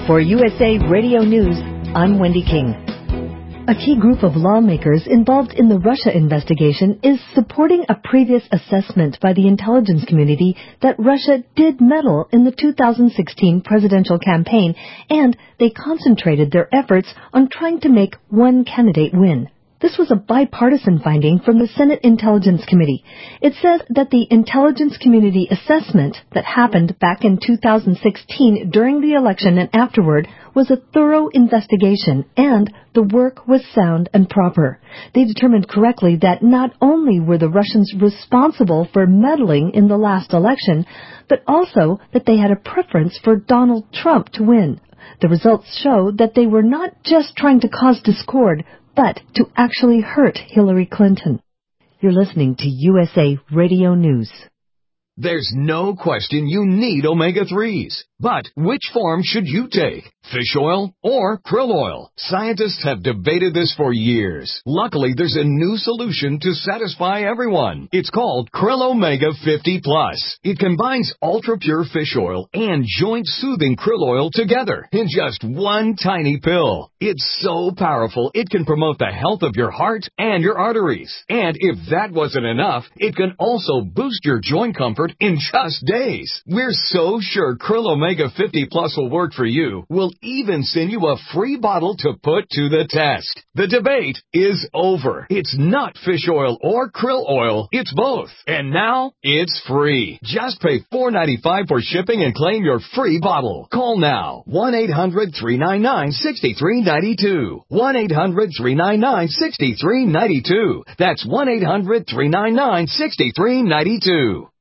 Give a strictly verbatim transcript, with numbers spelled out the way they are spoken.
For U S A Radio News, I'm Wendy King. A key group of lawmakers involved in the Russia investigation is supporting a previous assessment by the intelligence community that Russia did meddle in the two thousand sixteen presidential campaign, and they concentrated their efforts on trying to make one candidate win. This was a bipartisan finding from the Senate Intelligence Committee. It says that the intelligence community assessment that happened back in two thousand sixteen during the election and afterward was a thorough investigation, and the work was sound and proper. They determined correctly that not only were the Russians responsible for meddling in the last election, but also that they had a preference for Donald Trump to win. The results show that they were not just trying to cause discord, but to actually hurt Hillary Clinton. You're listening to U S A Radio News. There's no question you need omega threes. But which form should you take? Fish oil or krill oil? Scientists have debated this for years. Luckily, there's a new solution to satisfy everyone. It's called Krill Omega fifty plus. It combines ultra-pure fish oil and joint-soothing krill oil together in just one tiny pill. It's so powerful, it can promote the health of your heart and your arteries. And if that wasn't enough, it can also boost your joint comfort in just days. We're so sure Krill Omega fifty plus will work for you. We'll even send you a free bottle to put to the test. The debate is over. It's not fish oil or krill oil. It's both. And now it's free. Just pay four dollars and ninety-five cents for shipping and claim your free bottle. Call now. one eight hundred three nine nine six three nine two. one eight hundred three nine nine six three nine two. That's one eight hundred three nine nine six three nine two.